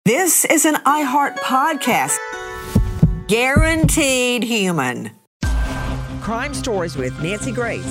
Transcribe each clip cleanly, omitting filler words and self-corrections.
This is an iHeart podcast. Guaranteed human. Crime Stories with Nancy Grace.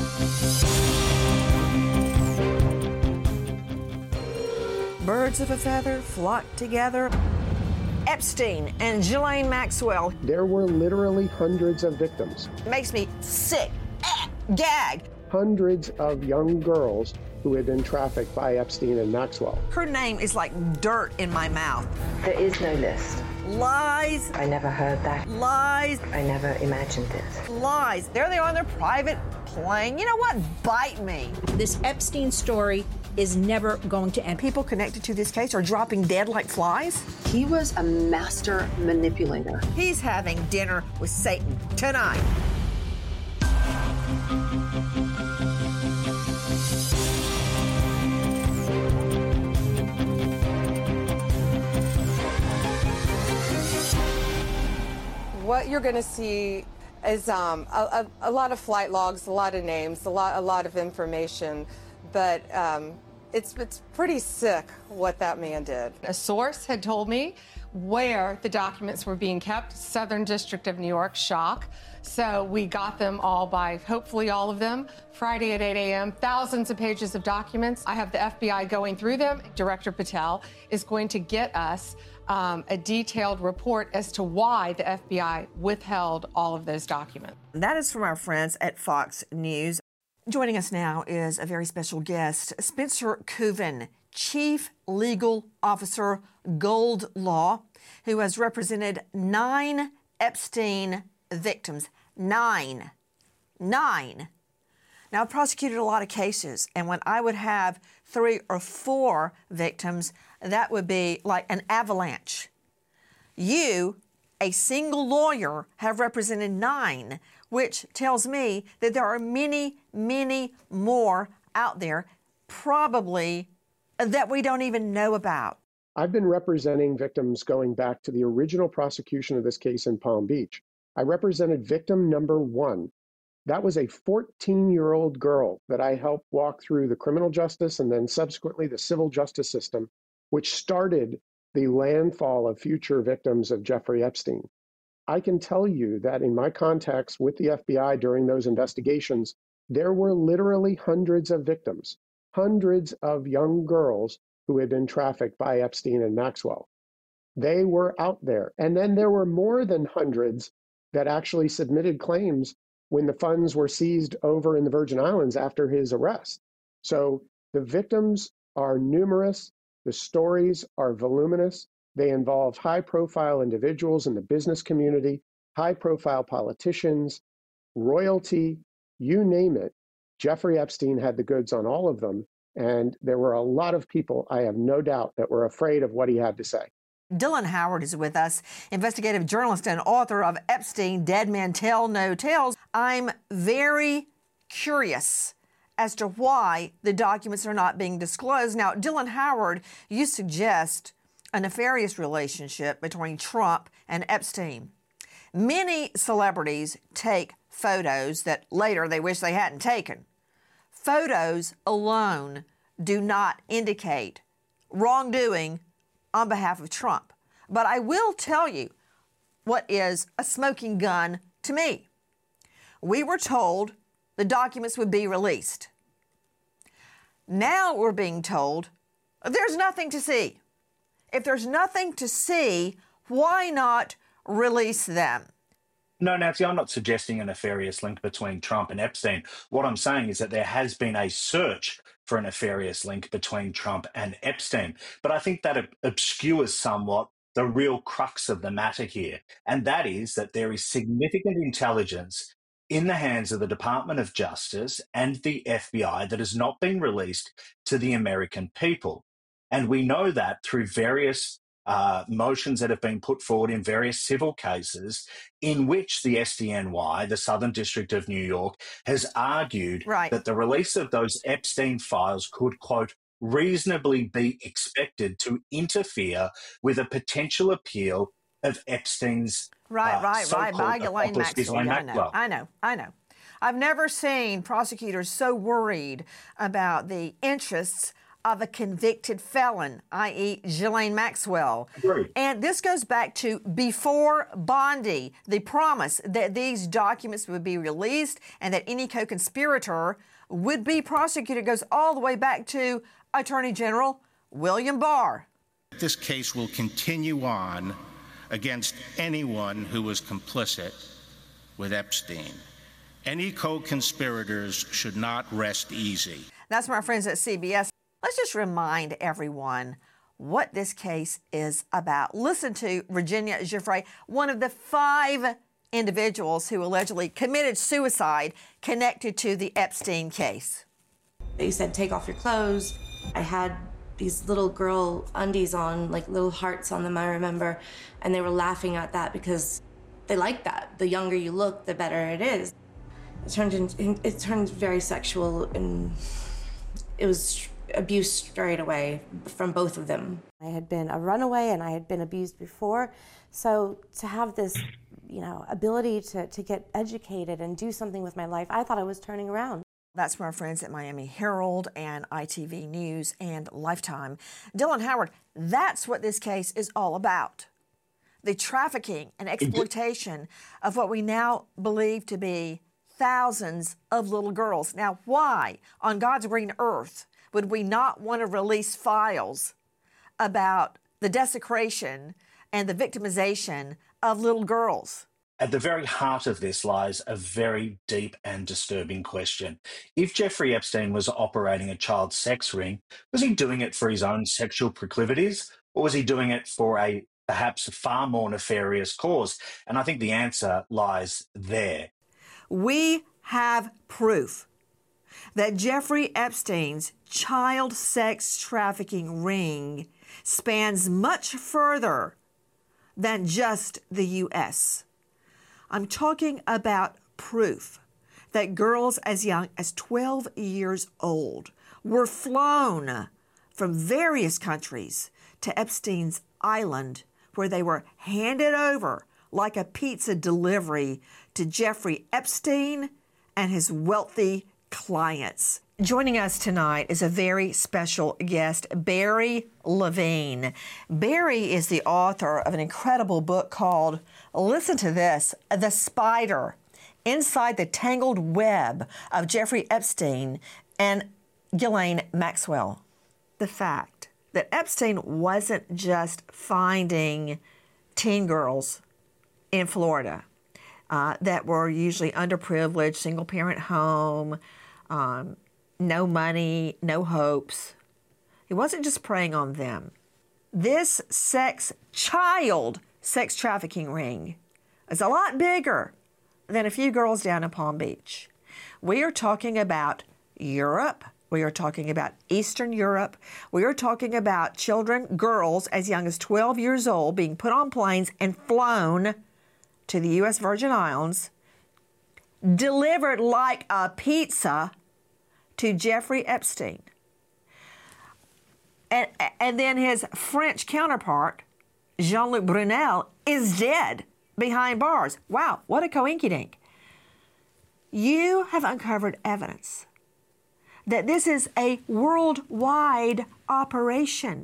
Birds of a feather flock together. Epstein and Ghislaine Maxwell. There were literally hundreds of victims. It makes me sick. Gag. Hundreds of young girls who had been trafficked by Epstein and Maxwell. Her name is like dirt in my mouth. There is no list. Lies. I never heard that. Lies. I never imagined it. Lies. There they are on their private plane. You know what? Bite me. This Epstein story is never going to end. People connected to this case are dropping dead like flies. He was a master manipulator. He's having dinner with Satan tonight. What you're going to see is a lot of flight logs, a lot of names, a lot of information, but it's pretty sick what that man did. A source had told me where the documents were being kept, Southern District of New York, shock. So we got them all by, hopefully all of them, Friday at 8 a.m., thousands of pages of documents. I have the FBI going through them. Director Patel is going to get us a detailed report as to why the FBI withheld all of those documents. That is from our friends at Fox News. Joining us now is a very special guest, Spencer Kuvin, Chief Legal Officer, Gold Law, who has represented 9 Epstein victims. 9. Now, I've prosecuted a lot of cases, and when I would have 3 or 4 victims, that would be like an avalanche. You, a single lawyer, have represented 9, which tells me that there are many, many more out there, probably that we don't even know about. I've been representing victims going back to the original prosecution of this case in Palm Beach. I represented victim number 1. That was a 14-year-old girl that I helped walk through the criminal justice and then subsequently the civil justice system, which started the landfall of future victims of Jeffrey Epstein. I can tell you that in my contacts with the FBI during those investigations, there were literally hundreds of victims, hundreds of young girls who had been trafficked by Epstein and Maxwell. They were out there. And then there were more than hundreds that actually submitted claims when the funds were seized over in the Virgin Islands after his arrest. So the victims are numerous. The stories are voluminous. They involve high-profile individuals in the business community, high-profile politicians, royalty, you name it. Jeffrey Epstein had the goods on all of them, and there were a lot of people, I have no doubt, that were afraid of what he had to say. Dylan Howard is with us, investigative journalist and author of Epstein, Dead Men Tell No Tales. I'm very curious as to why the documents are not being disclosed. Now, Dylan Howard, you suggest a nefarious relationship between Trump and Epstein. Many celebrities take photos that later they wish they hadn't taken. Photos alone do not indicate wrongdoing on behalf of Trump. But I will tell you what is a smoking gun to me. We were told the documents would be released. Now we're being told there's nothing to see. If there's nothing to see, why not release them? No, Nancy, I'm not suggesting a nefarious link between Trump and Epstein. What I'm saying is that there has been a search for a nefarious link between Trump and Epstein. But I think that obscures somewhat the real crux of the matter here. And that is that there is significant intelligence in the hands of the Department of Justice and the FBI that has not been released to the American people. And we know that through various motions that have been put forward in various civil cases in which the SDNY, the Southern District of New York, has argued that the release of those Epstein files could, quote, reasonably be expected to interfere with a potential appeal of Epstein's by Ghislaine Maxwell. I know. I've never seen prosecutors so worried about the interests of a convicted felon, i.e. Ghislaine Maxwell. Agreed. And this goes back to before Bondi, the promise that these documents would be released and that any co-conspirator would be prosecuted goes all the way back to Attorney General William Barr. This case will continue on against anyone who was complicit with Epstein. Any co-conspirators should not rest easy. That's from our friends at CBS. Let's just remind everyone what this case is about. Listen to Virginia Giuffre, one of the 5 individuals who allegedly committed suicide connected to the Epstein case. They said, take off your clothes. I had these little girl undies on, like little hearts on them, I remember. And they were laughing at that because they like that. The younger you look, the better it is. It turned very sexual, and it was abuse straight away from both of them. I had been a runaway and I had been abused before. So to have this, ability to get educated and do something with my life, I thought I was turning around. That's from our friends at Miami Herald and ITV News and Lifetime. Dylan Howard, that's what this case is all about. The trafficking and exploitation of what we now believe to be thousands of little girls. Now, why on God's green earth would we not want to release files about the desecration and the victimization of little girls? At the very heart of this lies a very deep and disturbing question. If Jeffrey Epstein was operating a child sex ring, was he doing it for his own sexual proclivities, or was he doing it for a perhaps far more nefarious cause? And I think the answer lies there. We have proof that Jeffrey Epstein's child sex trafficking ring spans much further than just the U.S. I'm talking about proof that girls as young as 12 years old were flown from various countries to Epstein's island, where they were handed over like a pizza delivery to Jeffrey Epstein and his wealthy clients. Joining us tonight is a very special guest, Barry Levine. Barry is the author of an incredible book called, listen to this, The Spider, Inside the Tangled Web of Jeffrey Epstein and Ghislaine Maxwell. The fact that Epstein wasn't just finding teen girls in Florida that were usually underprivileged, single-parent home, no money, no hopes. He wasn't just preying on them. This child sex trafficking ring is a lot bigger than a few girls down in Palm Beach. We are talking about Europe. We are talking about Eastern Europe. We are talking about children, girls as young as 12 years old being put on planes and flown to the U.S. Virgin Islands, delivered like a pizza to Jeffrey Epstein. And then his French counterpart, Jean-Luc Brunel, is dead behind bars. Wow, what a coinkydink. You have uncovered evidence that this is a worldwide operation.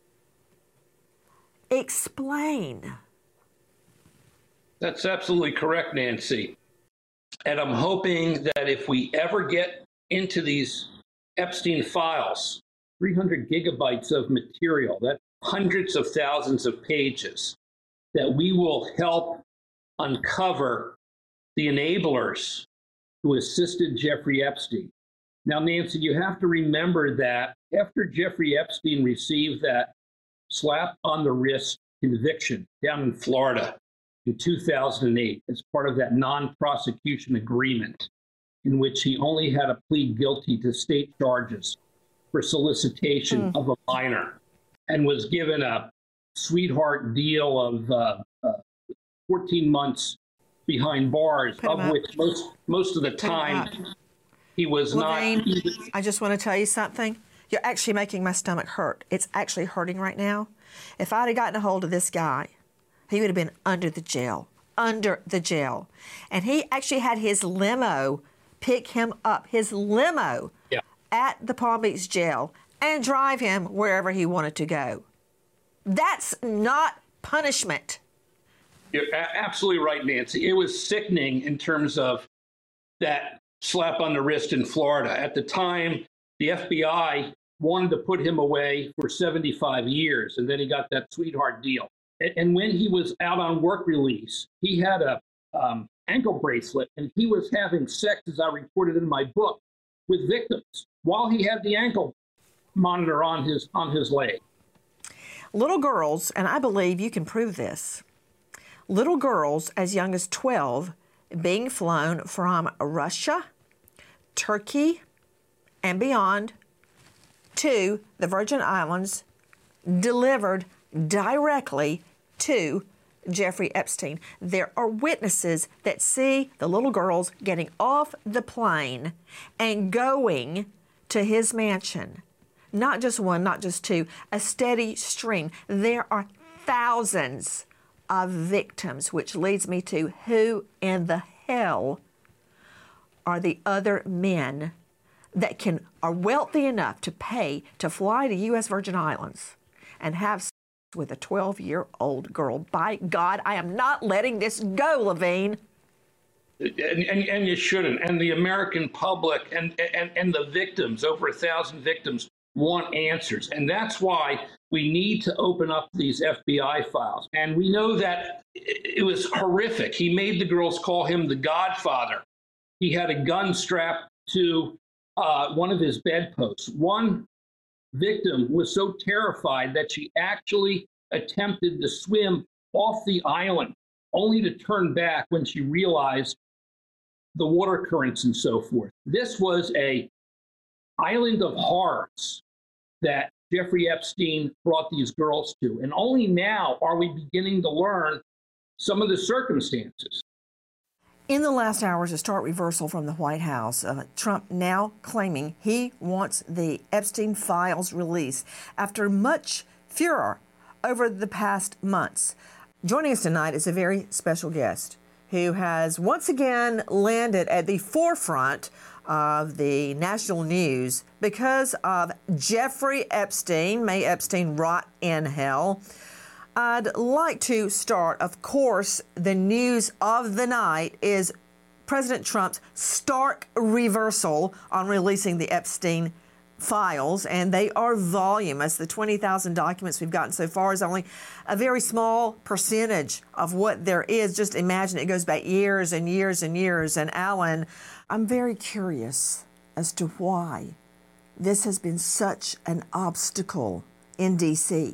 Explain. That's absolutely correct, Nancy. And I'm hoping that if we ever get into these Epstein files, 300 gigabytes of material, that's hundreds of thousands of pages, that we will help uncover the enablers who assisted Jeffrey Epstein. Now, Nancy, you have to remember that after Jeffrey Epstein received that slap on the wrist conviction down in Florida in 2008 as part of that non-prosecution agreement, in which he only had to plead guilty to state charges for solicitation of a minor, and was given a sweetheart deal of 14 months behind bars, of which most of the time he was Levine, not. I just want to tell you something. You're actually making my stomach hurt. It's actually hurting right now. If I'd have gotten a hold of this guy, he would have been under the jail. And he actually had his limo pick him up, at the Palm Beach jail and drive him wherever he wanted to go. That's not punishment. You're absolutely right, Nancy. It was sickening in terms of that slap on the wrist in Florida. At the time, the FBI wanted to put him away for 75 years, and then he got that sweetheart deal. And when he was out on work release, he had a ankle bracelet, and he was having sex, as I reported in my book, with victims while he had the ankle monitor on his leg. Little girls, and I believe you can prove this, little girls as young as 12 being flown from Russia, Turkey, and beyond to the Virgin Islands, delivered directly to Jeffrey Epstein. There are witnesses that see the little girls getting off the plane and going to his mansion. Not just one, not just two, a steady stream. There are thousands of victims, which leads me to who in the hell are the other men that are wealthy enough to pay to fly to U.S. Virgin Islands and have sex with a 12-year-old girl. By God, I am not letting this go, Levine. And you shouldn't. And the American public and the victims, over 1,000 victims, want answers. And that's why we need to open up these FBI files. And we know that it was horrific. He made the girls call him the Godfather. He had a gun strapped to one of his bedposts. One victim was so terrified that she actually attempted to swim off the island, only to turn back when she realized the water currents and so forth. This was an island of horrors that Jeffrey Epstein brought these girls to. And only now are we beginning to learn some of the circumstances. In the last hours, a stark reversal from the White House. Trump now claiming he wants the Epstein files released after much furor over the past months. Joining us tonight is a very special guest who has once again landed at the forefront of the national news because of Jeffrey Epstein. May Epstein rot in hell. I'd like to start, of course, the news of the night is President Trump's stark reversal on releasing the Epstein files, and they are voluminous. The 20,000 documents we've gotten so far is only a very small percentage of what there is. Just imagine it goes back years and years and years. And Alan, I'm very curious as to why this has been such an obstacle in D.C.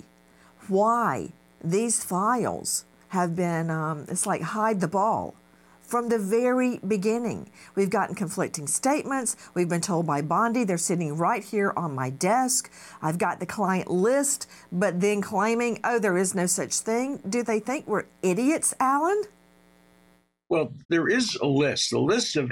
Why these files have been, it's like hide the ball. From the very beginning, we've gotten conflicting statements. We've been told by Bondi, they're sitting right here on my desk. I've got the client list, but then claiming, oh, there is no such thing. Do they think we're idiots, Alan? Well, there is a list of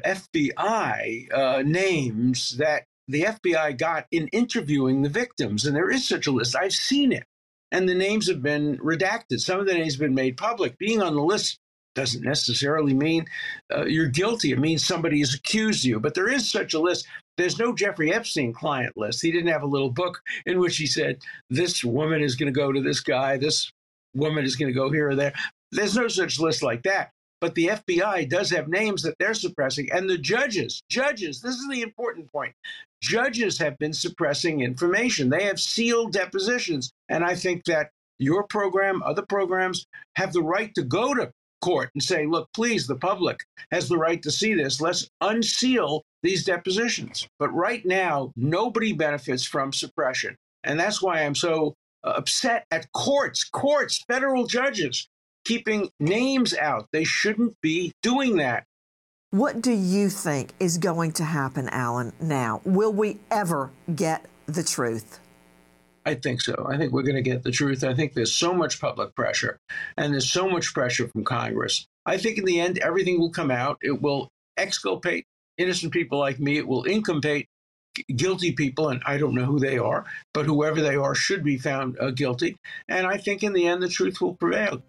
FBI names that the FBI got in interviewing the victims, and there is such a list. I've seen it, and the names have been redacted. Some of the names have been made public. Being on the list doesn't necessarily mean you're guilty. It means somebody has accused you. But there is such a list. There's no Jeffrey Epstein client list. He didn't have a little book in which he said, this woman is going to go to this guy, this woman is going to go here or there. There's no such list like that. But the FBI does have names that they're suppressing. And the judges, this is the important point. Judges have been suppressing information. They have sealed depositions. And I think that your program, other programs, have the right to go to court and say, look, please, the public has the right to see this. Let's unseal these depositions. But right now, nobody benefits from suppression. And that's why I'm so upset at courts, federal judges, keeping names out. They shouldn't be doing that. What do you think is going to happen, Alan, now? Will we ever get the truth? I think so. I think we're going to get the truth. I think there's so much public pressure and there's so much pressure from Congress. I think in the end, everything will come out. It will exculpate innocent people like me. It will inculpate guilty people, and I don't know who they are, but whoever they are should be found guilty. And I think in the end, the truth will prevail.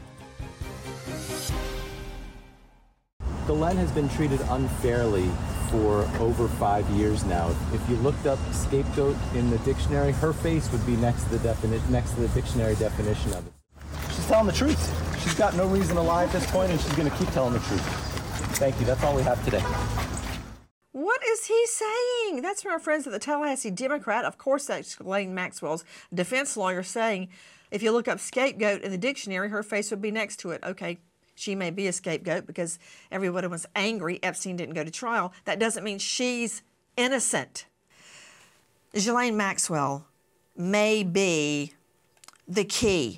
Ghislaine has been treated unfairly for over 5 years now. If you looked up scapegoat in the dictionary, her face would be next to the dictionary definition of it. She's telling the truth. She's got no reason to lie at this point, and she's going to keep telling the truth. Thank you. That's all we have today. What is he saying? That's from our friends at the Tallahassee Democrat. Of course, that's Ghislaine Maxwell's defense lawyer saying, if you look up scapegoat in the dictionary, her face would be next to it. Okay, she may be a scapegoat because everybody was angry Epstein didn't go to trial. That doesn't mean she's innocent. Ghislaine Maxwell may be the key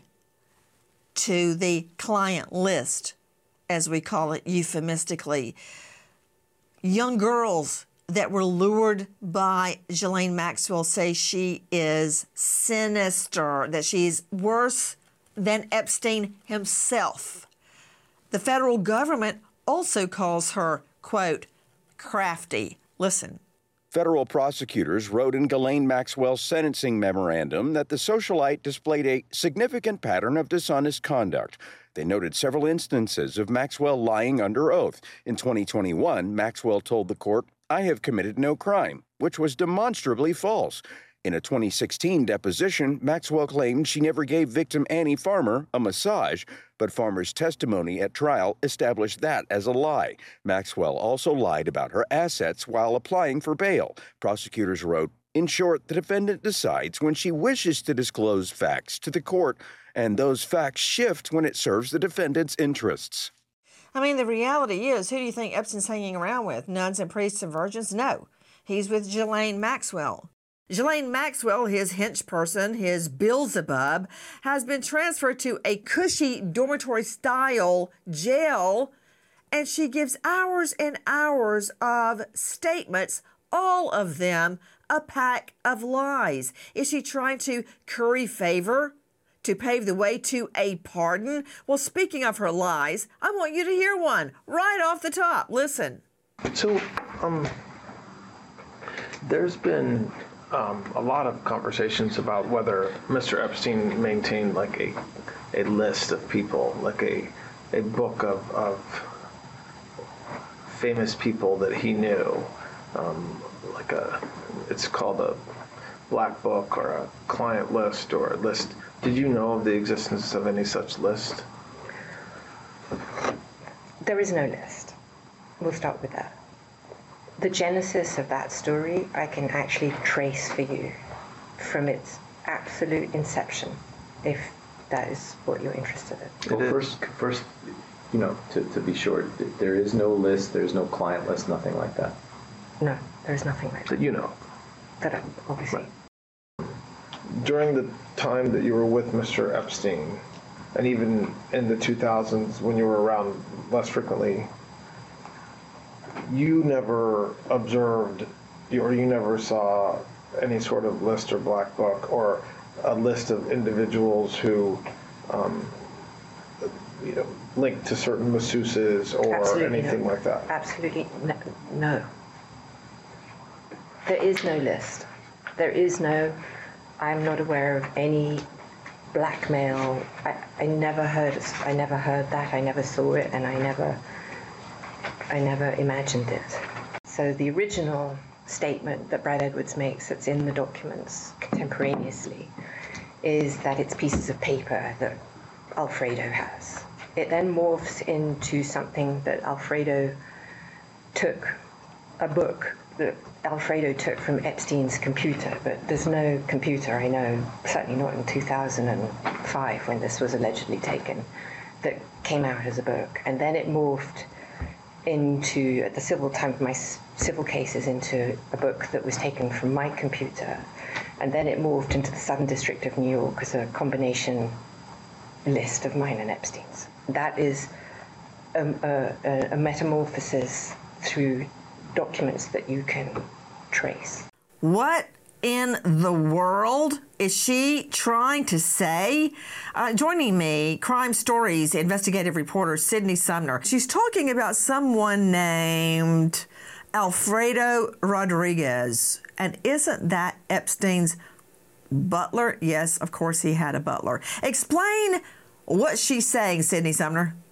to the client list, as we call it euphemistically. Young girls that were lured by Ghislaine Maxwell say she is sinister, that she's worse than Epstein himself. The federal government also calls her, quote, crafty. Listen. Federal prosecutors wrote in Ghislaine Maxwell's sentencing memorandum that the socialite displayed a significant pattern of dishonest conduct. They noted several instances of Maxwell lying under oath. In 2021, Maxwell told the court, "I have committed no crime," which was demonstrably false. In a 2016 deposition, Maxwell claimed she never gave victim Annie Farmer a massage, but Farmer's testimony at trial established that as a lie. Maxwell also lied about her assets while applying for bail. Prosecutors wrote, "In short, the defendant decides when she wishes to disclose facts to the court, and those facts shift when it serves the defendant's interests." I mean, the reality is, who do you think Epstein's hanging around with? Nuns and priests and virgins? No. He's with Ghislaine Maxwell. Ghislaine Maxwell, his hench person, his Beelzebub, has been transferred to a cushy dormitory-style jail, and she gives hours and hours of statements, all of them a pack of lies. Is she trying to curry favor to pave the way to a pardon? Well, speaking of her lies, I want you to hear one right off the top. Listen. So, there's been a lot of conversations about whether Mr. Epstein maintained like a list of people, like a book of famous people that he knew, it's called a black book or a client list or a list. Did you know of the existence of any such list? There is no list. We'll start with that. The genesis of that story I can actually trace for you from its absolute inception, if that is what you're interested in. Well, first, to be sure, there is no list, there's no client list, nothing like that. No, there's nothing like that. That you know. That I obviously. Right. During the time that you were with Mr. Epstein, and even in the 2000s when you were around less frequently, you never observed or you never saw any sort of list or black book or a list of individuals who linked to certain masseuses or Absolutely anything no. like that? Absolutely no. There is no list. There is no, I'm not aware of any blackmail. I never heard that, I never saw it, and I never imagined it. So the original statement that Brad Edwards makes that's in the documents contemporaneously is that it's pieces of paper that Alfredo has. It then morphs into something that Alfredo took, a book that Alfredo took from Epstein's computer, but there's no computer, I know, certainly not in 2005 when this was allegedly taken, that came out as a book. And then it morphed into, at the civil time of my civil cases, into a book that was taken from my computer. And then it morphed into the Southern District of New York as a combination list of mine and Epstein's. That is a metamorphosis through documents that you can trace. What in the world is she trying to say? Joining me, Crime Stories investigative reporter Sydney Sumner. She's talking about someone named Alfredo Rodriguez. And isn't that Epstein's butler? Yes, of course he had a butler. Explain what she's saying, Sydney Sumner.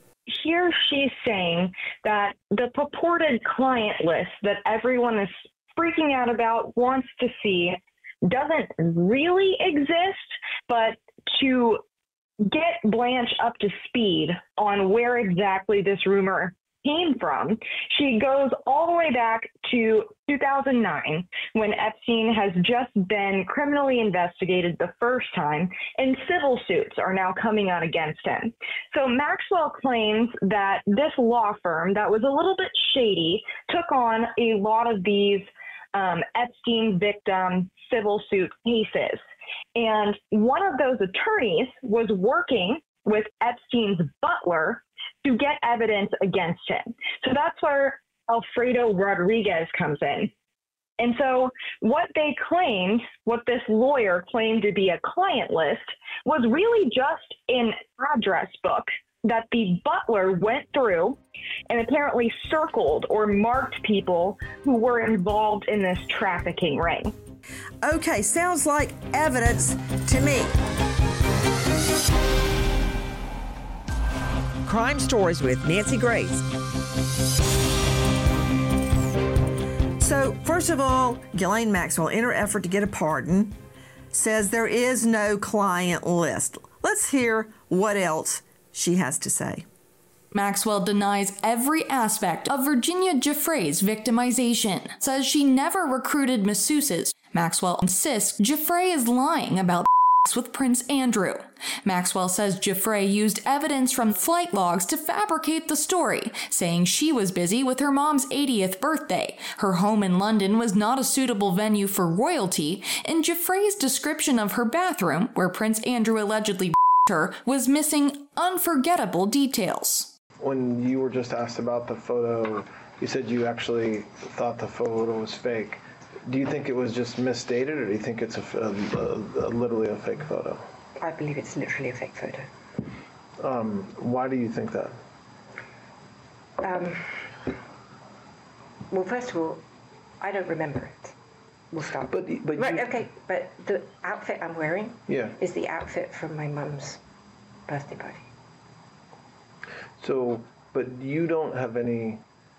here she's saying that the purported client list that everyone is freaking out about, wants to see, doesn't really exist, but to get Blanche up to speed on where exactly this rumor came from, she goes all the way back to 2009, when Epstein has just been criminally investigated the first time, and civil suits are now coming out against him. So Maxwell claims that this law firm that was a little bit shady took on a lot of these Epstein victim civil suit cases. And one of those attorneys was working with Epstein's butler to get evidence against him. So that's where Alfredo Rodriguez comes in. And so what this lawyer claimed to be a client list was really just an address book that the butler went through and apparently circled or marked people who were involved in this trafficking ring. Okay, sounds like evidence to me. Crime Stories with Nancy Grace. So, first of all, Ghislaine Maxwell, in her effort to get a pardon, says there is no client list. Let's hear what else she has to say. Maxwell denies every aspect of Virginia Giuffre's victimization, says she never recruited masseuses. Maxwell insists Giuffre is lying about with Prince Andrew. Maxwell says Giuffre used evidence from flight logs to fabricate the story, saying she was busy with her mom's 80th birthday. Her home in London was not a suitable venue for royalty, and Giuffre's description of her bathroom, where Prince Andrew allegedly her, was missing unforgettable details. When you were just asked about the photo, you said you actually thought the photo was fake. Do you think it was just misdated, or do you think it's literally a fake photo? I believe it's literally a fake photo. Why do you think that? Well, first of all, I don't remember it. We'll start. But right, okay. But the outfit I'm wearing is the outfit from my mum's birthday party. So, but you don't have any.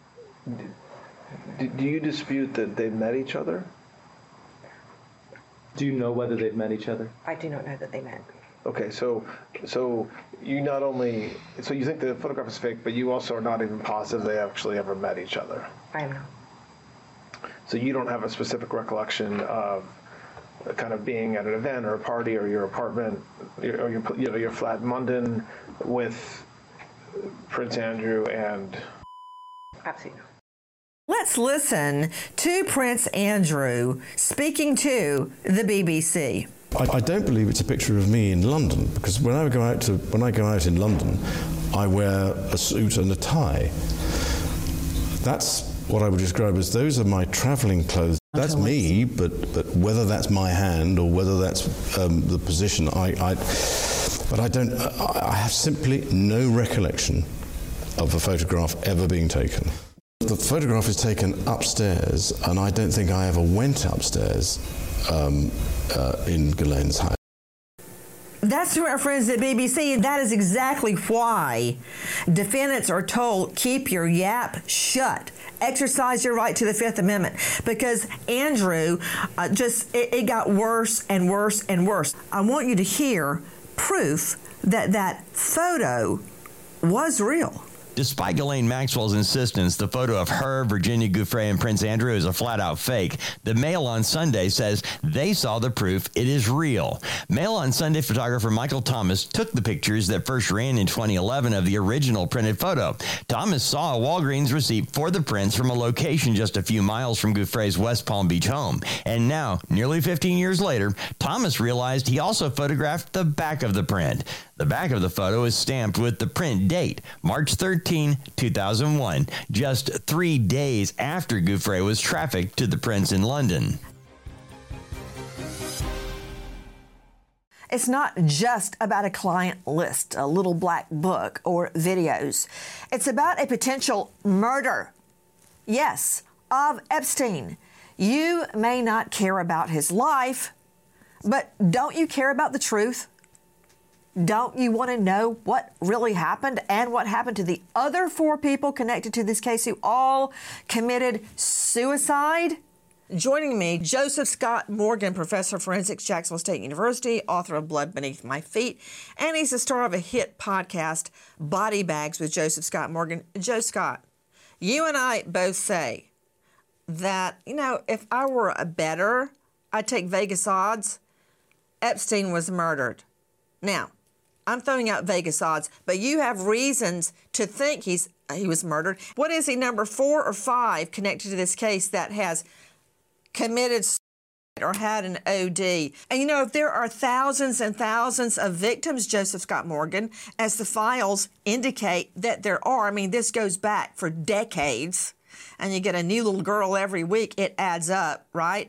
Do you dispute that they met each other? Do you know whether they've met each other? I do not know that they met. Okay, so you not only you think the photograph is fake, but you also are not even positive they actually ever met each other. I am not. So you don't have a specific recollection of kind of being at an event or a party or your apartment or your flat in London with Prince Andrew and. Absolutely not. Let's listen to Prince Andrew speaking to the BBC. I don't believe it's a picture of me in London, because when I go out in London, I wear a suit and a tie. That's what I would describe as those are my travelling clothes. That's me, but whether that's my hand or whether that's the position, I have simply no recollection of a photograph ever being taken. The photograph is taken upstairs, and I don't think I ever went upstairs in Ghislaine's house. That's to our friends at BBC, and that is exactly why defendants are told, keep your yap shut. Exercise your right to the Fifth Amendment, because Andrew, it got worse and worse and worse. I want you to hear proof that that photo was real. Despite Ghislaine Maxwell's insistence the photo of her, Virginia Giuffre, and Prince Andrew is a flat-out fake, the Mail on Sunday says they saw the proof it is real. Mail on Sunday photographer Michael Thomas took the pictures that first ran in 2011 of the original printed photo. Thomas saw a Walgreens receipt for the prints from a location just a few miles from Giuffre's West Palm Beach home. And now, nearly 15 years later, Thomas realized he also photographed the back of the print. The back of the photo is stamped with the print date, March 13, 2001, just 3 days after Giuffre was trafficked to the Prince in London. It's not just about a client list, a little black book, or videos. It's about a potential murder. Yes, of Epstein. You may not care about his life, but don't you care about the truth? Don't you want to know what really happened and what happened to the other 4 people connected to this case who all committed suicide? Joining me, Joseph Scott Morgan, professor of forensics, Jacksonville State University, author of Blood Beneath My Feet, and he's the star of a hit podcast, Body Bags with Joseph Scott Morgan. Joe Scott, you and I both say that, if I were a bettor, I'd take Vegas odds. Epstein was murdered. Now, I'm throwing out Vegas odds, but you have reasons to think he was murdered. What is he, number 4 or 5 connected to this case that has committed suicide or had an OD? And if there are thousands and thousands of victims, Joseph Scott Morgan, as the files indicate that there are, this goes back for decades, and you get a new little girl every week, it adds up, right?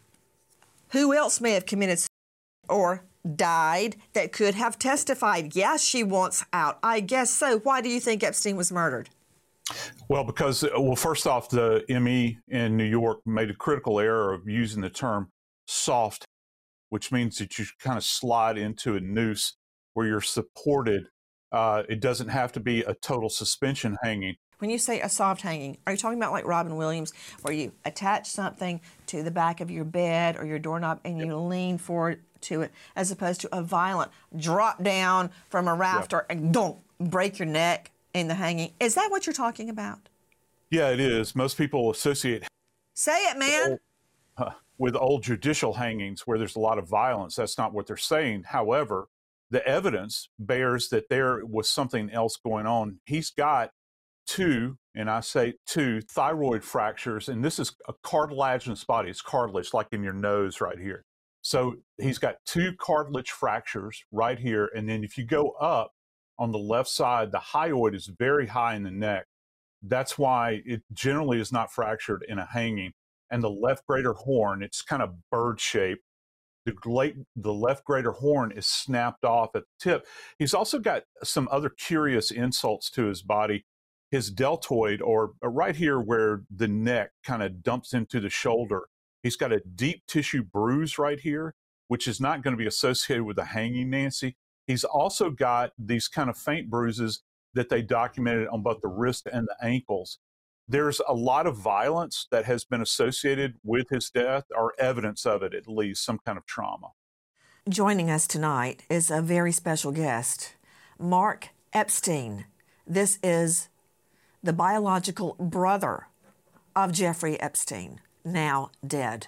Who else may have committed suicide or died that could have testified? Yes, she wants out. I guess so. Why do you think Epstein was murdered? Well, because, first off, the ME in New York made a critical error of using the term soft, which means that you kind of slide into a noose where you're supported. It doesn't have to be a total suspension hanging. When you say a soft hanging, are you talking about like Robin Williams, where you attach something to the back of your bed or your doorknob and you lean forward to it, as opposed to a violent drop down from a rafter and don't break your neck in the hanging? Is that what you're talking about? Yeah, it is. Most people associate Say it, man. With old judicial hangings where there's a lot of violence. That's not what they're saying. However, the evidence bears that there was something else going on. He's got 2, and I say 2, thyroid fractures, and this is a cartilaginous body. It's cartilage, like in your nose right here. So he's got 2 cartilage fractures right here, and then if you go up on the left side, the hyoid is very high in the neck. That's why it generally is not fractured in a hanging. And the left greater horn, it's kind of bird-shaped. The left greater horn is snapped off at the tip. He's also got some other curious insults to his body. His deltoid, or right here where the neck kind of dumps into the shoulder, he's got a deep tissue bruise right here, which is not going to be associated with a hanging, Nancy. He's also got these kind of faint bruises that they documented on both the wrist and the ankles. There's a lot of violence that has been associated with his death, or evidence of it at least, some kind of trauma. Joining us tonight is a very special guest, Mark Epstein. This is the biological brother of Jeffrey Epstein, now dead.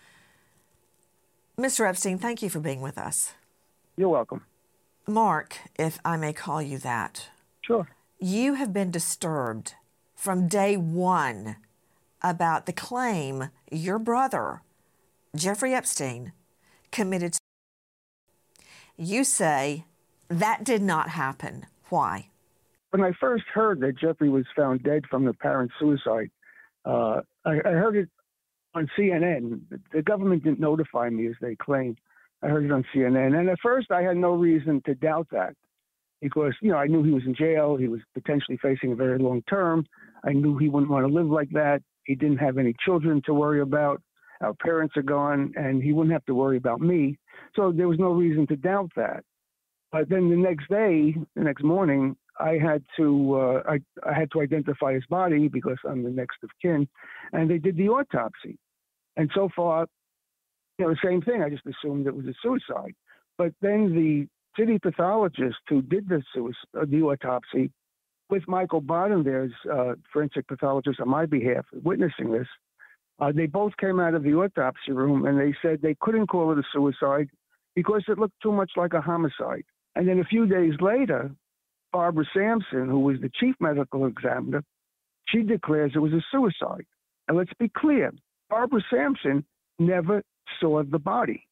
Mr. Epstein, thank you for being with us. You're welcome. Mark, if I may call you that. Sure. You have been disturbed from day one about the claim your brother, Jeffrey Epstein, committed suicide. You say that did not happen. Why? When I first heard that Jeffrey was found dead from apparent suicide, I heard it on CNN. The government didn't notify me, as they claimed. I heard it on CNN. And at first, I had no reason to doubt that because, I knew he was in jail. He was potentially facing a very long term. I knew he wouldn't want to live like that. He didn't have any children to worry about. Our parents are gone, and he wouldn't have to worry about me. So there was no reason to doubt that. But then the next morning, I had to identify his body because I'm the next of kin, and they did the autopsy. And so far, the same thing. I just assumed it was a suicide. But then the city pathologist who did the autopsy, with Michael Bottom, there's forensic pathologist on my behalf, witnessing this, they both came out of the autopsy room and they said they couldn't call it a suicide because it looked too much like a homicide. And then a few days later, Barbara Sampson, who was the chief medical examiner, she declares it was a suicide. And let's be clear, Barbara Sampson never saw the body.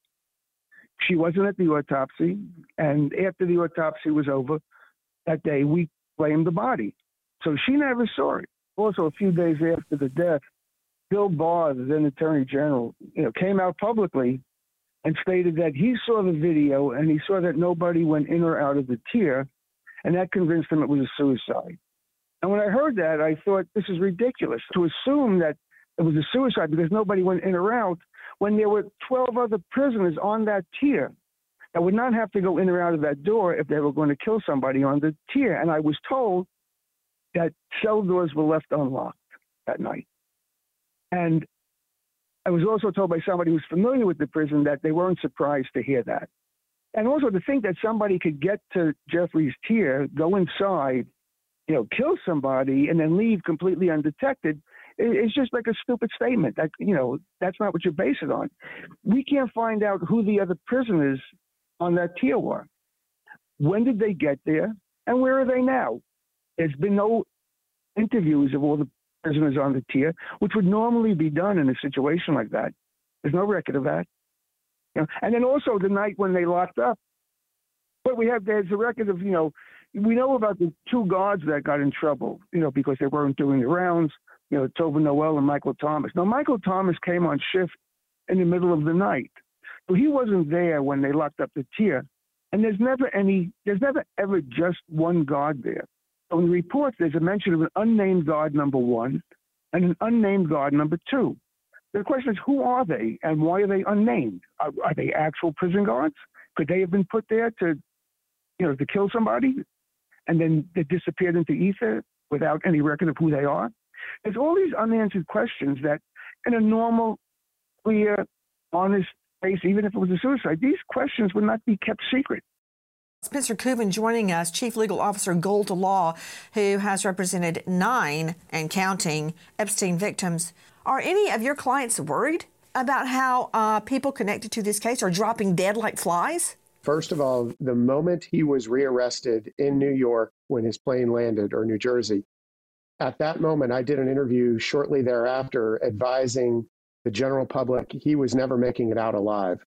She wasn't at the autopsy, and after the autopsy was over that day, we claimed the body. So she never saw it. Also, a few days after the death, Bill Barr, the then Attorney General, came out publicly and stated that he saw the video and he saw that nobody went in or out of the tier, and that convinced him it was a suicide. And when I heard that, I thought, this is ridiculous to assume that it was a suicide because nobody went in or out when there were 12 other prisoners on that tier. that would not have to go in or out of that door if they were going to kill somebody on the tier. And I was told that cell doors were left unlocked that night. And I was also told by somebody who's familiar with the prison that they weren't surprised to hear that. And also to think that somebody could get to Jeffrey's tier, go inside, kill somebody, and then leave completely undetected, it's just like a stupid statement. That, that's not what you base it on. We can't find out who the other prisoners on that tier were. When did they get there? And where are they now? There's been no interviews of all the prisoners on the tier, which would normally be done in a situation like that. There's no record of that. And then also the night when they locked up, but there's a record of, we know about the two guards that got in trouble, because they weren't doing the rounds, Tobin Noel and Michael Thomas. Now, Michael Thomas came on shift in the middle of the night. So he wasn't there when they locked up the tier. And there's never ever just one guard there. So in the reports, there's a mention of an unnamed guard number 1 and an unnamed guard number 2. The question is, who are they and why are they unnamed? Are they actual prison guards? Could they have been put there to kill somebody and then they disappeared into ether without any record of who they are? There's all these unanswered questions that in a normal, clear, honest case, even if it was a suicide, these questions would not be kept secret. Spencer Kuban joining us, Chief Legal Officer, Golda Law, who has represented 9 and counting Epstein victims. Are any of your clients worried about how people connected to this case are dropping dead like flies? First of all, the moment he was rearrested in New York when his plane landed, or New Jersey, at that moment, I did an interview shortly thereafter advising the general public he was never making it out alive.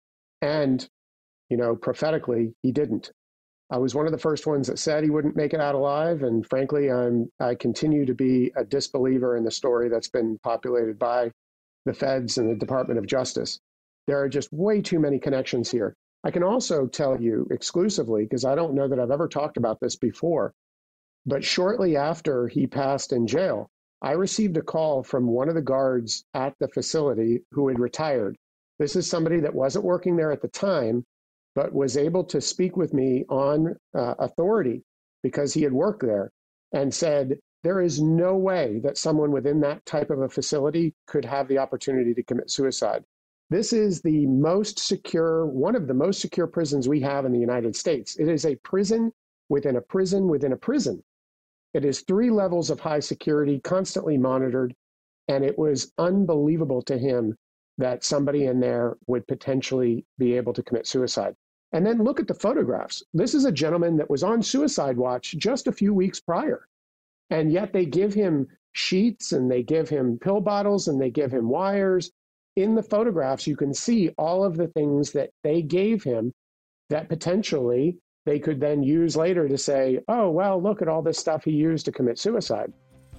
And prophetically, he didn't. I was one of the first ones that said he wouldn't make it out alive. And frankly, I continue to be a disbeliever in the story that's been populated by the feds and the Department of Justice. There are just way too many connections here. I can also tell you exclusively, because I don't know that I've ever talked about this before, but shortly after he passed in jail, I received a call from one of the guards at the facility who had retired. This is somebody that wasn't working there at the time, but was able to speak with me on authority because he had worked there, and said, there is no way that someone within that type of a facility could have the opportunity to commit suicide. This is the most secure, one of the most secure prisons we have in the United States. It is a prison within a prison within a prison. It is 3 levels of high security, constantly monitored, and it was unbelievable to him that somebody in there would potentially be able to commit suicide. And then look at the photographs. This is a gentleman that was on suicide watch just a few weeks prior. And yet they give him sheets and they give him pill bottles and they give him wires. In the photographs, you can see all of the things that they gave him that potentially they could then use later to say, oh, well, look at all this stuff he used to commit suicide.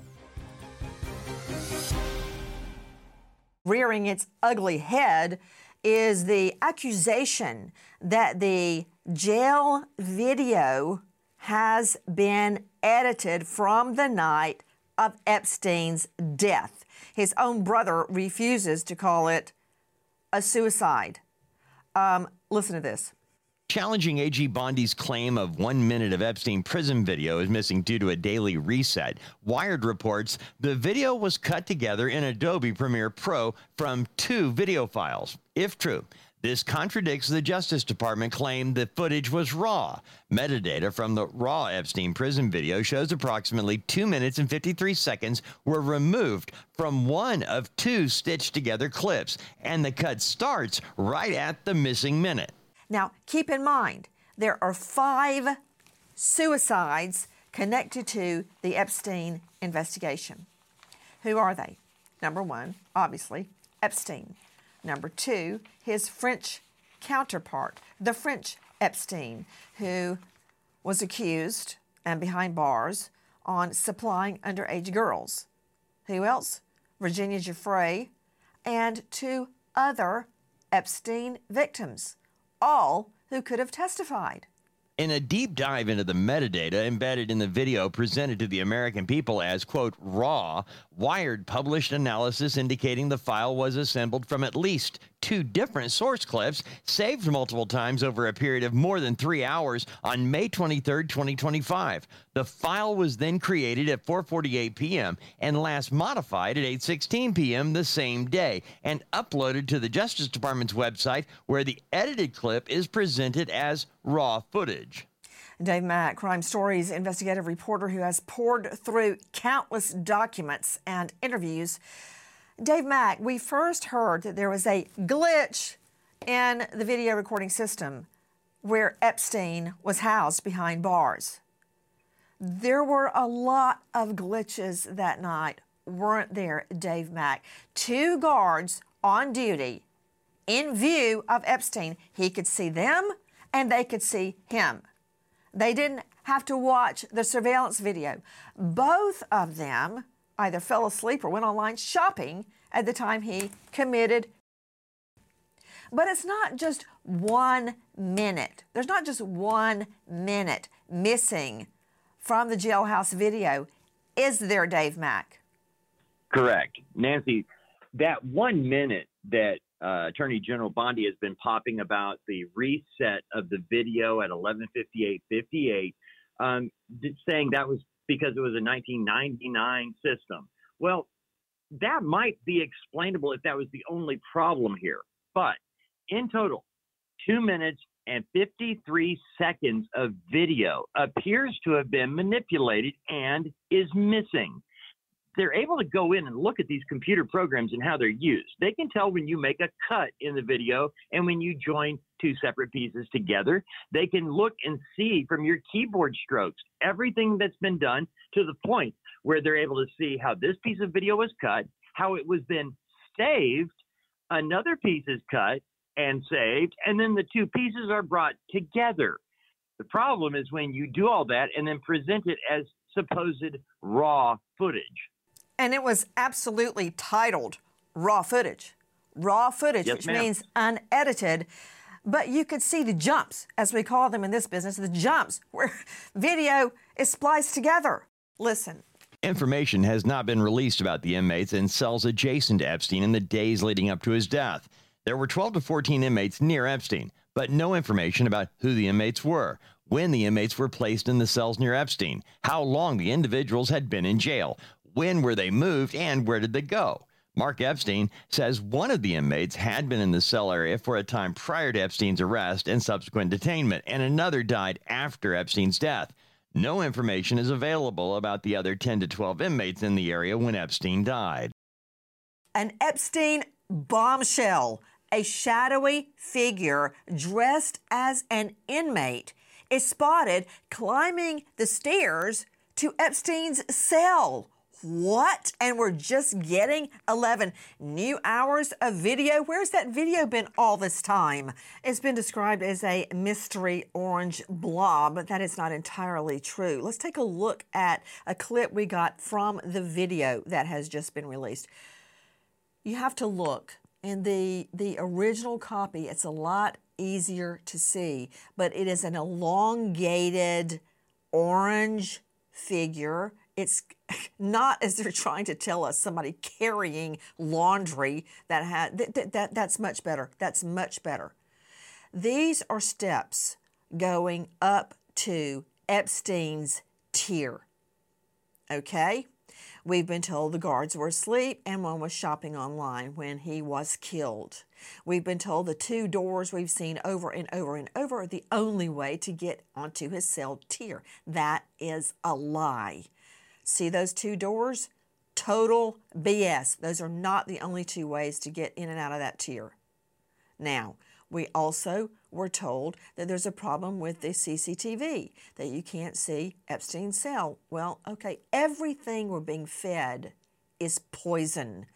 Rearing its ugly head is the accusation that the jail video has been edited from the night of Epstein's death. His own brother refuses to call it a suicide. Listen to this. Challenging A.G. Bondi's claim of 1 minute of Epstein prison video is missing due to a daily reset. Wired reports the video was cut together in Adobe Premiere Pro from 2 video files. If true, this contradicts the Justice Department claim the footage was raw. Metadata from the raw Epstein prison video shows approximately 2 minutes and 53 seconds were removed from one of 2 stitched together clips, and the cut starts right at the missing minute. Now, keep in mind, there are 5 suicides connected to the Epstein investigation. Who are they? Number 1, obviously, Epstein. Number 2, his French counterpart, the French Epstein, who was accused and behind bars on supplying underage girls. Who else? Virginia Giuffre and 2 other Epstein victims, all who could have testified. In a deep dive into the metadata embedded in the video presented to the American people as, quote, raw, Wired published analysis indicating the file was assembled from at least 2 different source clips saved multiple times over a period of more than 3 hours on May 23, 2025. The file was then created at 4:48 p.m. and last modified at 8:16 p.m. the same day and uploaded to the Justice Department's website, where the edited clip is presented as raw footage. Dave Mack, Crime Stories investigative reporter who has poured through countless documents and interviews. Dave Mack, we first heard that there was a glitch in the video recording system where Epstein was housed behind bars. There were a lot of glitches that night, weren't there, Dave Mack? 2 guards on duty in view of Epstein. He could see them and they could see him. They didn't have to watch the surveillance video. Both of them either fell asleep or went online shopping at the time he committed. But it's not just 1 minute. There's not just 1 minute missing from the jailhouse video. Is there, Dave Mack? Correct. Nancy, that 1 minute that Attorney General Bondi has been popping about the reset of the video at 11:58:58, saying that was because it was a 1999 system. Well, that might be explainable if that was the only problem here. But in total, 2 minutes and 53 seconds of video appears to have been manipulated and is missing. They're able to go in and look at these computer programs and how they're used. They can tell when you make a cut in the video and when you join 2 separate pieces together. They can look and see from your keyboard strokes everything that's been done, to the point where they're able to see how this piece of video was cut, how it was then saved, another piece is cut and saved, and then the 2 pieces are brought together. The problem is when you do all that and then present it as supposed raw footage. And it was absolutely titled raw footage. Raw footage, yes, which ma'am. means unedited. But you could see the jumps, as we call them in this business, the jumps where video is spliced together. Listen. Information has not been released about the inmates in cells adjacent to Epstein in the days leading up to his death. There were 12 to 14 inmates near Epstein, but no information about who the inmates were, when the inmates were placed in the cells near Epstein, how long the individuals had been in jail, when were they moved, and where did they go. Mark Epstein says one of the inmates had been in the cell area for a time prior to Epstein's arrest and subsequent detainment, and another died after Epstein's death. No information is available about the other 10 to 12 inmates in the area when Epstein died. An Epstein bombshell, a shadowy figure dressed as an inmate, is spotted climbing the stairs to Epstein's cell. What? And we're just getting 11 new hours of video? Where's that video been all this time? It's been described as a mystery orange blob, but that is not entirely true. Let's take a look at a clip we got from the video that has just been released. You have to look. In the original copy, it's a lot easier to see, but it is an elongated orange figure. It's not as they're trying to tell us somebody carrying laundry that's much better. That's much better. These are steps going up to Epstein's tier. Okay? We've been told the guards were asleep and one was shopping online when he was killed. We've been told the 2 doors we've seen over and over and over are the only way to get onto his cell tier. That is a lie. See those 2 doors? Total BS. Those are not the only 2 ways to get in and out of that tier. Now, we also were told that there's a problem with the CCTV, that you can't see Epstein's cell. Well, okay, everything we're being fed is poison.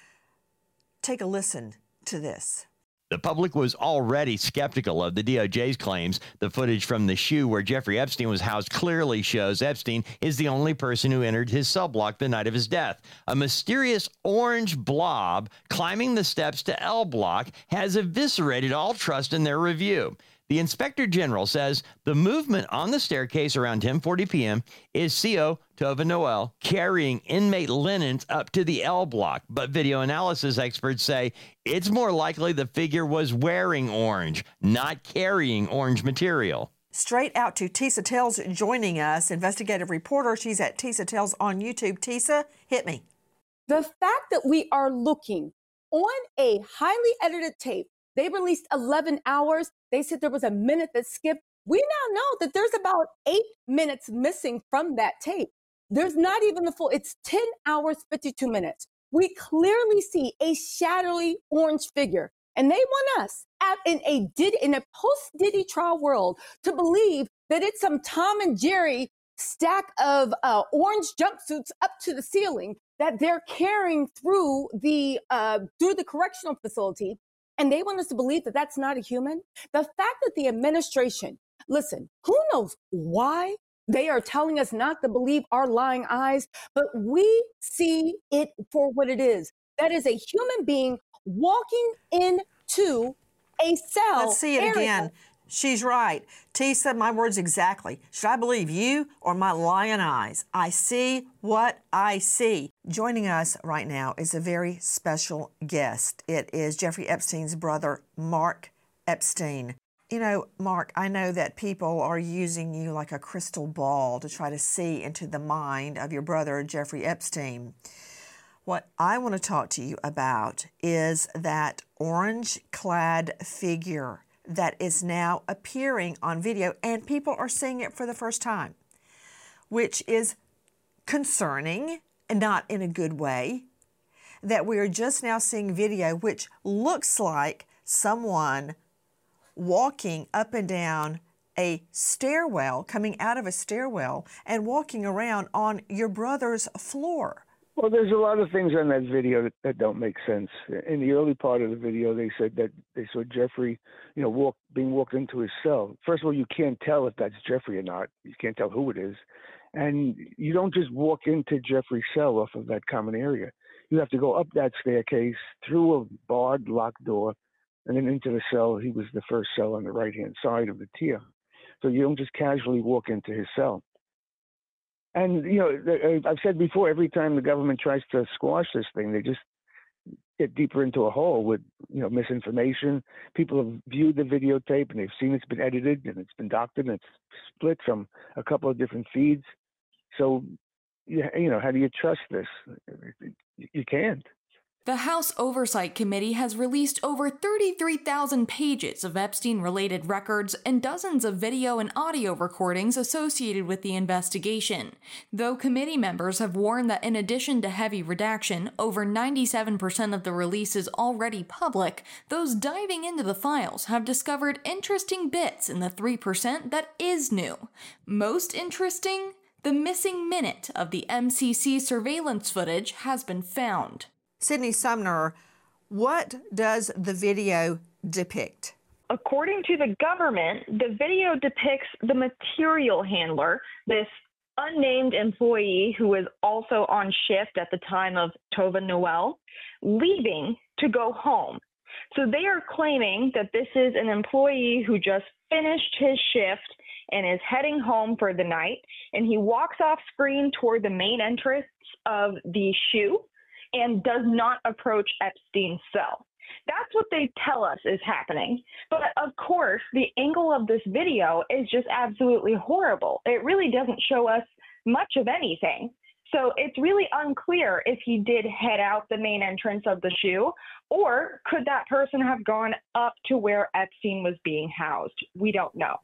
Take a listen to this. The public was already skeptical of the DOJ's claims. The footage from the SHU where Jeffrey Epstein was housed clearly shows Epstein is the only person who entered his cell block the night of his death. A mysterious orange blob climbing the steps to L Block has eviscerated all trust in their review. The Inspector General says the movement on the staircase around 10:40 p.m. is CO Tova Noel carrying inmate linens up to the L block, but video analysis experts say it's more likely the figure was wearing orange, not carrying orange material. Straight out to Tisa Tells joining us, investigative reporter. She's at Tisa Tells on YouTube. Tisa, hit me. The fact that we are looking on a highly edited tape, they released 11 hours. They said there was a minute that skipped. We now know that there's about 8 minutes missing from that tape. There's not even the full, it's 10 hours, 52 minutes. We clearly see a shadowy orange figure. And they want us in a post-Diddy trial world to believe that it's some Tom and Jerry stack of orange jumpsuits up to the ceiling that they're carrying through the correctional facility. And they want us to believe that that's not a human. The fact that the administration, listen, who knows why they are telling us not to believe our lying eyes, but we see it for what it is. That is a human being walking into a cell. Let's see it again. She's right. Tisa, my words exactly. Should I believe you or my lying eyes? I see what I see. Joining us right now is a very special guest. It is Jeffrey Epstein's brother, Mark Epstein. You know, Mark, I know that people are using you like a crystal ball to try to see into the mind of your brother, Jeffrey Epstein. What I want to talk to you about is that orange-clad figure that is now appearing on video, and people are seeing it for the first time, which is concerning and not in a good way, that we are just now seeing video which looks like someone walking up and down a stairwell, coming out of a stairwell, and walking around on your brother's floor. Well, there's a lot of things on that video that don't make sense. In the early part of the video, they said that they saw Jeffrey, being walked into his cell. First of all, you can't tell if that's Jeffrey or not. You can't tell who it is. And you don't just walk into Jeffrey's cell off of that common area. You have to go up that staircase, through a barred, locked door, and then into the cell. He was the first cell on the right-hand side of the tier. So you don't just casually walk into his cell. And, I've said before, every time the government tries to squash this thing, they just get deeper into a hole with, misinformation. People have viewed the videotape and they've seen it's been edited and it's been doctored and it's split from a couple of different feeds. So, how do you trust this? You can't. The House Oversight Committee has released over 33,000 pages of Epstein-related records and dozens of video and audio recordings associated with the investigation, though committee members have warned that in addition to heavy redaction, over 97% of the release is already public. Those diving into the files have discovered interesting bits in the 3% that is new. Most interesting? The missing minute of the MCC surveillance footage has been found. Sydney Sumner, what does the video depict? According to the government, the video depicts the material handler, this unnamed employee who was also on shift at the time of Tova Noel, leaving to go home. So they are claiming that this is an employee who just finished his shift and is heading home for the night, and he walks off screen toward the main entrance of the SHU and does not approach Epstein's cell. That's what they tell us is happening. But of course, the angle of this video is just absolutely horrible. It really doesn't show us much of anything. So it's really unclear if he did head out the main entrance of the SHU, or could that person have gone up to where Epstein was being housed? We don't know.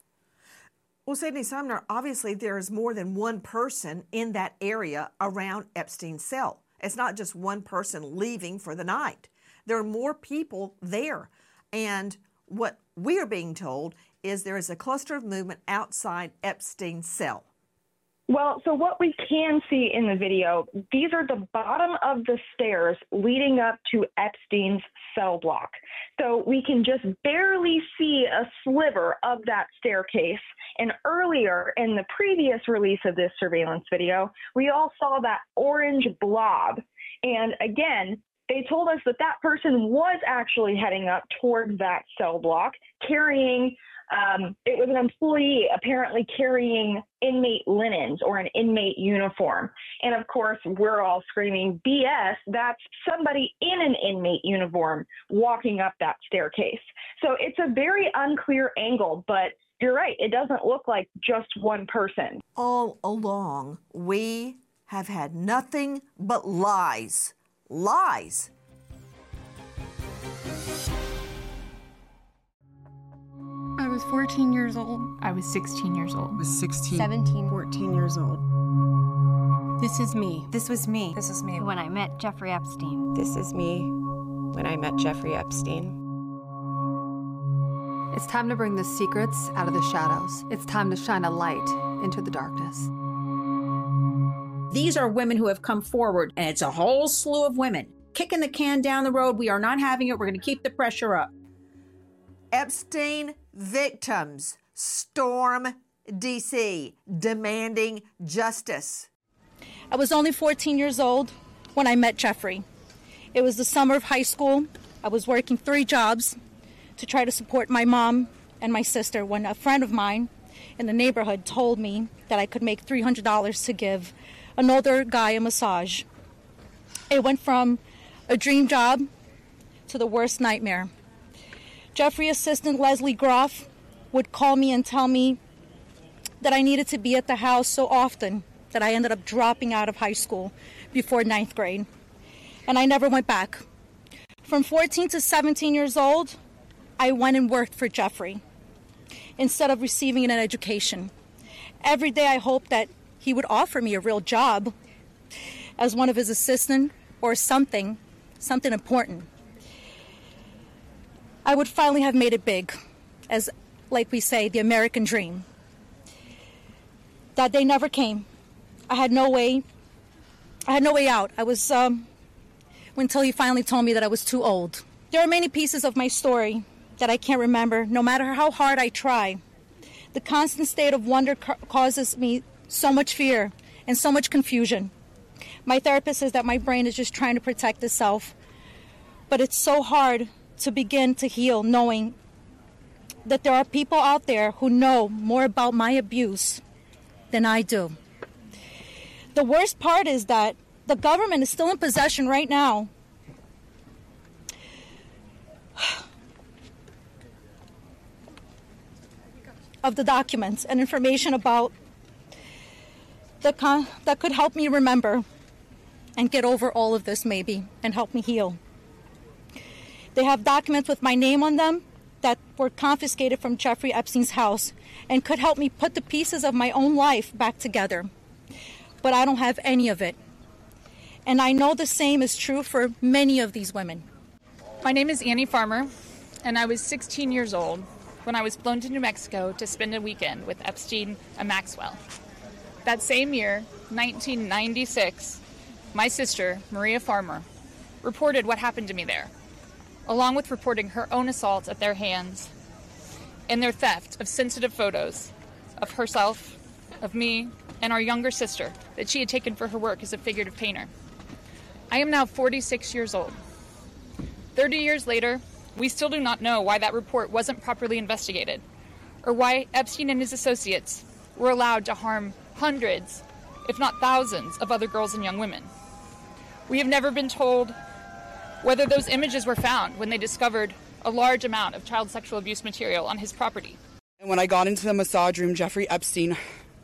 Well, Sydney Sumner, obviously there is more than one person in that area around Epstein's cell. It's not just one person leaving for the night. There are more people there. And what we are being told is there is a cluster of movement outside Epstein's cell. Well, so what we can see in the video, these are the bottom of the stairs leading up to Epstein's cell block. So we can just barely see a sliver of that staircase. And earlier in the previous release of this surveillance video, we all saw that orange blob. And again, they told us that that person was actually heading up towards that cell block, carrying It was an employee apparently carrying inmate linens or an inmate uniform. And of course, we're all screaming, BS, that's somebody in an inmate uniform walking up that staircase. So it's a very unclear angle, but you're right, it doesn't look like just one person. All along, we have had nothing but lies. Lies. I was 14 years old. I was 16 years old. I was 16. 17. 14 years old. This is me. This was me. This is me. When I met Jeffrey Epstein. This is me when I met Jeffrey Epstein. It's time to bring the secrets out of the shadows. It's time to shine a light into the darkness. These are women who have come forward, and it's a whole slew of women kicking the can down the road. We are not having it. We're going to keep the pressure up. Epstein victims storm D.C. demanding justice. I was only 14 years old when I met Jeffrey. It was the summer of high school. I was working 3 jobs to try to support my mom and my sister when a friend of mine in the neighborhood told me that I could make $300 to give an older guy a massage. It went from a dream job to the worst nightmare. Jeffrey assistant Leslie Groff would call me and tell me that I needed to be at the house so often that I ended up dropping out of high school before 9th grade. And I never went back. From 14 to 17 years old, I went and worked for Jeffrey instead of receiving an education. Every day I hoped that he would offer me a real job as one of his assistants or something important. I would finally have made it big, as, like we say, the American dream. That day never came. I had no way out. I was, until he finally told me that I was too old. There are many pieces of my story that I can't remember, no matter how hard I try. The constant state of wonder causes me so much fear and so much confusion. My therapist says that my brain is just trying to protect itself, but it's so hard to begin to heal knowing that there are people out there who know more about my abuse than I do. The worst part is that the government is still in possession right now of the documents and information about that could help me remember and get over all of this maybe and help me heal. They have documents with my name on them that were confiscated from Jeffrey Epstein's house and could help me put the pieces of my own life back together. But I don't have any of it. And I know the same is true for many of these women. My name is Annie Farmer, and I was 16 years old when I was flown to New Mexico to spend a weekend with Epstein and Maxwell. That same year, 1996, my sister, Maria Farmer, reported what happened to me there, along with reporting her own assault at their hands and their theft of sensitive photos of herself, of me, and our younger sister that she had taken for her work as a figurative painter. I am now 46 years old. 30 years later, we still do not know why that report wasn't properly investigated, or why Epstein and his associates were allowed to harm hundreds, if not thousands, of other girls and young women. We have never been told whether those images were found when they discovered a large amount of child sexual abuse material on his property. And when I got into the massage room, Jeffrey Epstein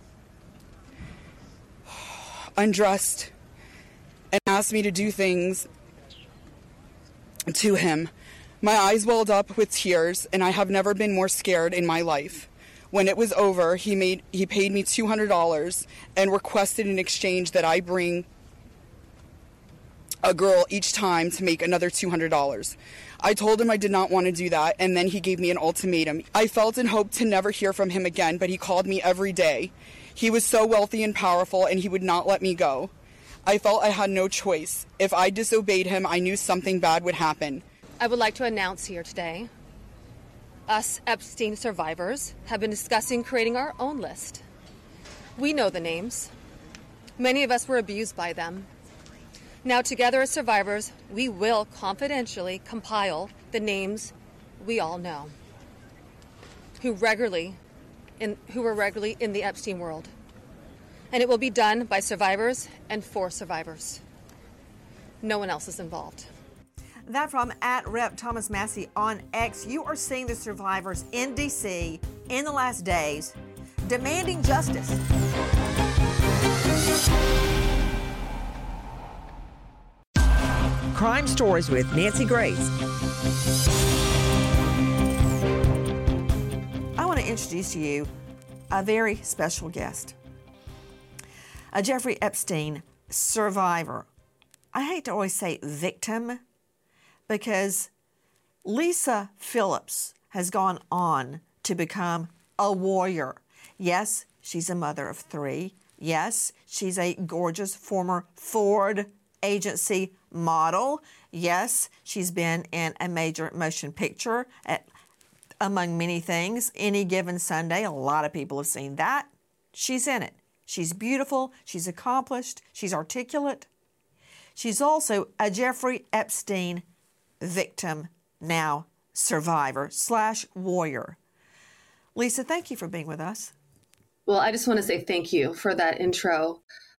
undressed and asked me to do things to him. My eyes welled up with tears, and I have never been more scared in my life. When it was over, he paid me $200 and requested in exchange that I bring a girl each time to make another $200. I told him I did not want to do that, and then he gave me an ultimatum. I felt and hoped to never hear from him again, but he called me every day. He was so wealthy and powerful, and he would not let me go. I felt I had no choice. If I disobeyed him, I knew something bad would happen. I would like to announce here today, us Epstein survivors have been discussing creating our own list. We know the names. Many of us were abused by them. Now together as survivors, we will confidentially compile the names we all know. who were regularly in the Epstein world. And it will be done by survivors and for survivors. No one else is involved. That from @Rep Thomas Massie on X. You are seeing the survivors in D.C. in the last days demanding justice. Crime Stories with Nancy Grace. I want to introduce to you a very special guest, a Jeffrey Epstein survivor. I hate to always say victim because Lisa Phillips has gone on to become a warrior. Yes, she's a mother of 3. Yes, she's a gorgeous former Ford agency model. Yes, she's been in a major motion picture, among many things. Any Given Sunday, a lot of people have seen that. She's in it. She's beautiful. She's accomplished. She's articulate. She's also a Jeffrey Epstein victim, now survivor / warrior. Lisa, thank you for being with us. Well, I just want to say thank you for that intro.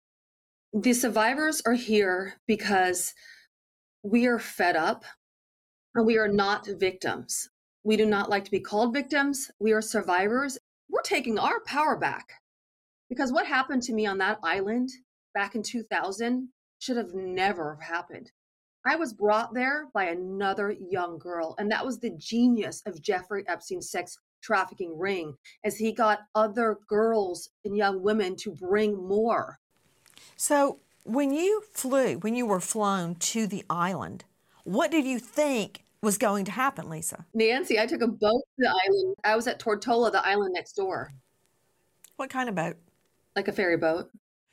The survivors are here because we are fed up and we are not victims. We do not like to be called victims. We are survivors. We're taking our power back because what happened to me on that island back in 2000 should have never happened. I was brought there by another young girl, and that was the genius of Jeffrey Epstein's sex trafficking ring, as he got other girls and young women to bring more. So when you were flown to the island, what did you think was going to happen, Lisa? Nancy, I took a boat to the island. I was at Tortola, the island next door. What kind of boat? Like a ferry boat.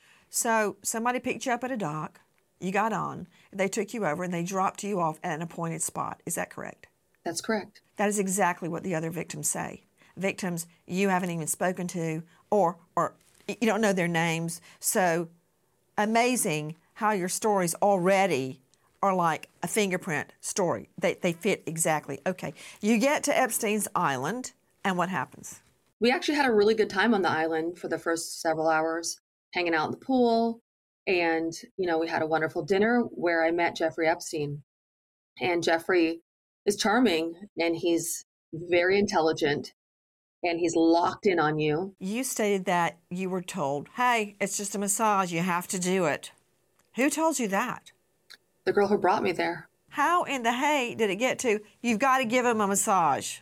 So somebody picked you up at a dock, you got on, they took you over and they dropped you off at an appointed spot. Is that correct? That's correct. That is exactly what the other victims say. Victims you haven't even spoken to or you don't know their names. So amazing how your stories already are like a fingerprint story. They fit exactly. Okay, you get to Epstein's Island, and what happens? We actually had a really good time on the island for the first several hours, hanging out in the pool. And, we had a wonderful dinner where I met Jeffrey Epstein. And Jeffrey is charming, and he's very intelligent, and he's locked in on you. You stated that you were told, hey, it's just a massage, you have to do it. Who told you that? The girl who brought me there. How in the hay did it get to, you've got to give him a massage?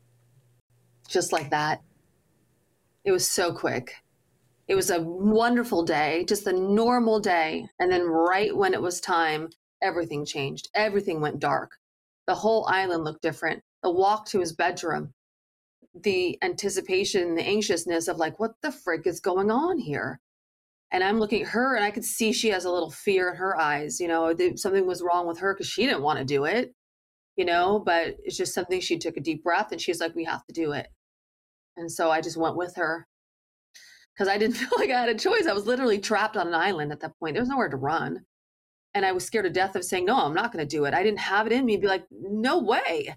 Just like that. It was so quick. It was a wonderful day, just a normal day. And then right when it was time, everything changed. Everything went dark. The whole island looked different. The walk to his bedroom, the anticipation, the anxiousness of like, what the frick is going on here? And I'm looking at her and I could see she has a little fear in her eyes. Something was wrong with her because she didn't want to do it, but it's just something. She took a deep breath and she's like, we have to do it. And so I just went with her because I didn't feel like I had a choice. I was literally trapped on an island at that point. There was nowhere to run. And I was scared to death of saying, no, I'm not going to do it. I didn't have it in me to be like, no way.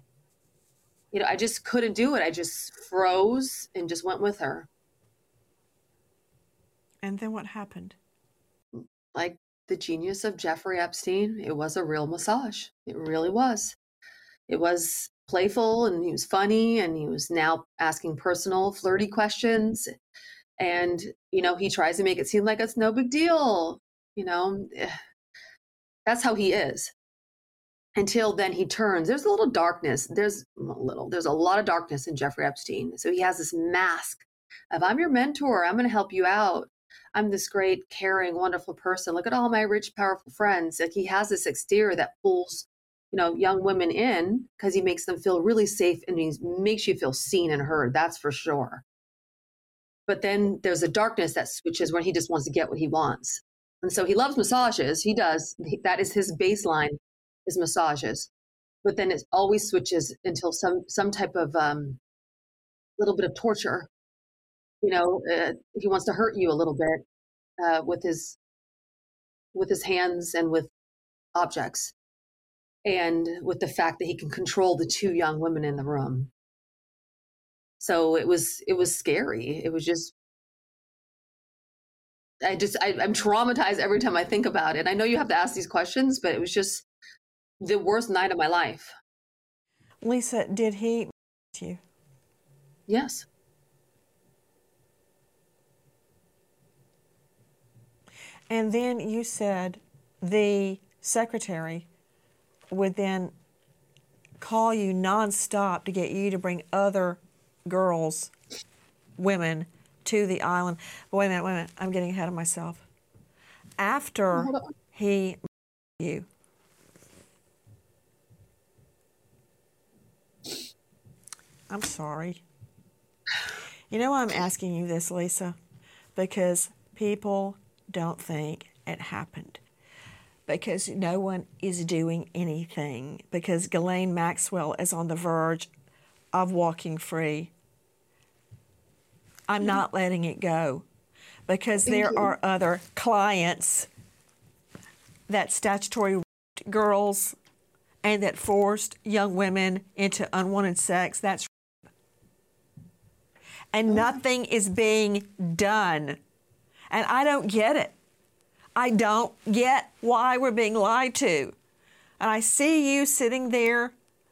I just couldn't do it. I just froze and just went with her. And then what happened? Like the genius of Jeffrey Epstein, it was a real massage. It really was. It was playful and he was funny and he was now asking personal, flirty questions. And, he tries to make it seem like it's no big deal. That's how he is. Until then he turns. There's a little darkness. There's a lot of darkness in Jeffrey Epstein. So he has this mask of, I'm your mentor. I'm going to help you out. I'm this great, caring, wonderful person. Look at all my rich, powerful friends. Like he has this exterior that pulls, young women in because he makes them feel really safe and he makes you feel seen and heard. That's for sure. But then there's a darkness that switches when he just wants to get what he wants. And so he loves massages. He does. That is his baseline, is massages. But then it always switches until some type of little bit of torture. He wants to hurt you a little bit with his hands and with objects. And with the fact that he can control the 2 young women in the room. So it was scary. It was just, I'm traumatized every time I think about it. I know you have to ask these questions, but it was just the worst night of my life. Lisa, did he you? Yes. And then you said the secretary would then call you nonstop to get you to bring other girls, women, to the island. But wait a minute, I'm getting ahead of myself. After he you, I'm sorry. You know why I'm asking you this, Lisa? Because people don't think it happened. Because no one is doing anything. Because Ghislaine Maxwell is on the verge of walking free. I'm not letting it go. Because there are other clients that statutory girls and that forced young women into unwanted sex. That's and nothing is being done. And I don't get it. I don't get why we're being lied to. And I see you sitting there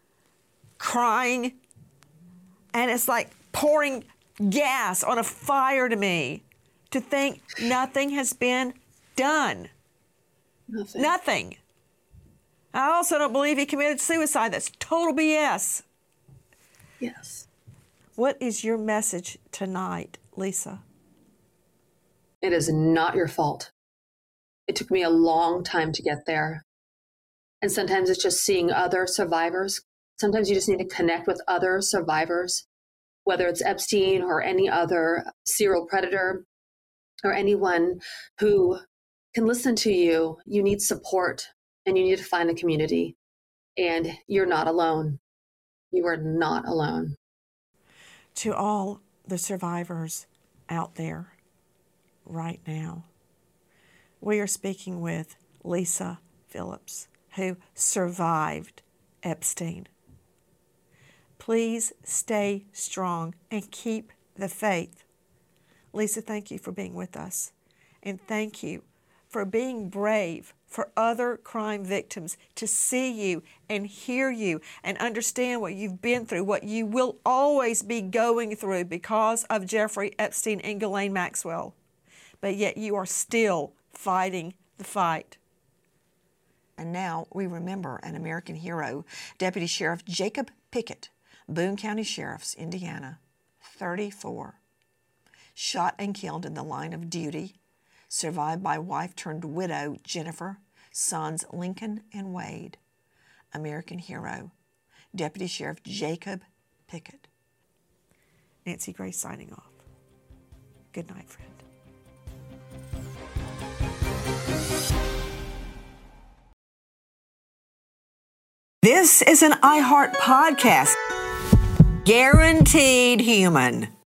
crying, and it's like pouring gas on a fire to me to think nothing has been done. Nothing. I also don't believe he committed suicide. That's total BS. Yes. What is your message tonight, Lisa? It is not your fault. It took me a long time to get there. And sometimes it's just seeing other survivors. Sometimes you just need to connect with other survivors, whether it's Epstein or any other serial predator or anyone who can listen to you. You need support and you need to find a community. And you're not alone. You are not alone. To all the survivors out there right now, we are speaking with Lisa Phillips, who survived Epstein. Please stay strong and keep the faith. Lisa, thank you for being with us. And thank you for being brave for other crime victims to see you and hear you and understand what you've been through, what you will always be going through because of Jeffrey Epstein and Ghislaine Maxwell. But yet you are still fighting the fight. And now we remember an American hero, Deputy Sheriff Jacob Pickett, Boone County Sheriff's, Indiana, 34, shot and killed in the line of duty, survived by wife-turned-widow Jennifer, sons Lincoln and Wade. American hero, Deputy Sheriff Jacob Pickett. Nancy Grace signing off. Good night, friend. This is an iHeart podcast. Guaranteed human.